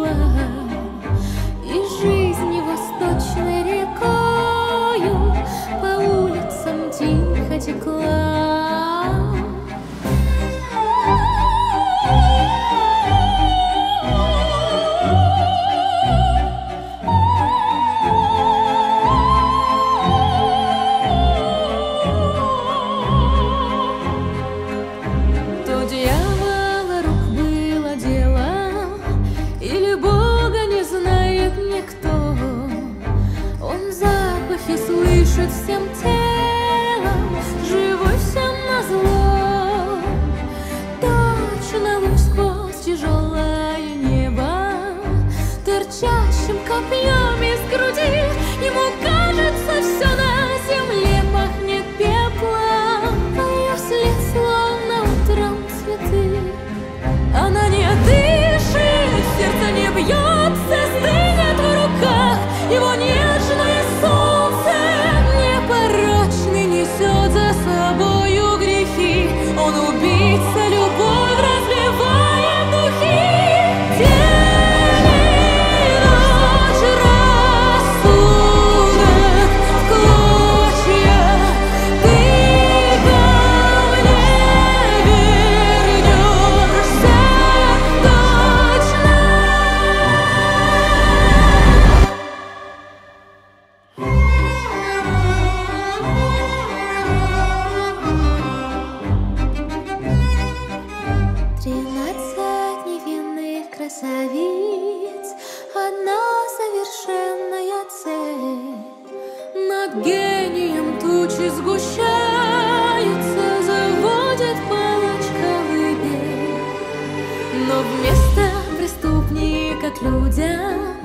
текла, и жизнь восточной рекою по улицам тихо текла. То дьявола рук было дело, или Бога не знает никто. Он запахи слышит всем телом, живой всем назло. Точно луч сквозь тяжелое небо, торчащим копьем из груди, ему кажется, все на земле пахнет пеплом, а ее след словно утром цветы. Она не дышит, сердце не бьется, стынет в руках. Его нежное солнце непорочный несет за собою грехи. Он убийца, любовь разливает духи. День и ночь, рассудок в клочья. Ты ко мне вернешься точно. Тринадцать невинных красавиц, одна совершенная цель. Над гением тучи сгущаются, заводит палочковый бег. Но вместо преступника к людям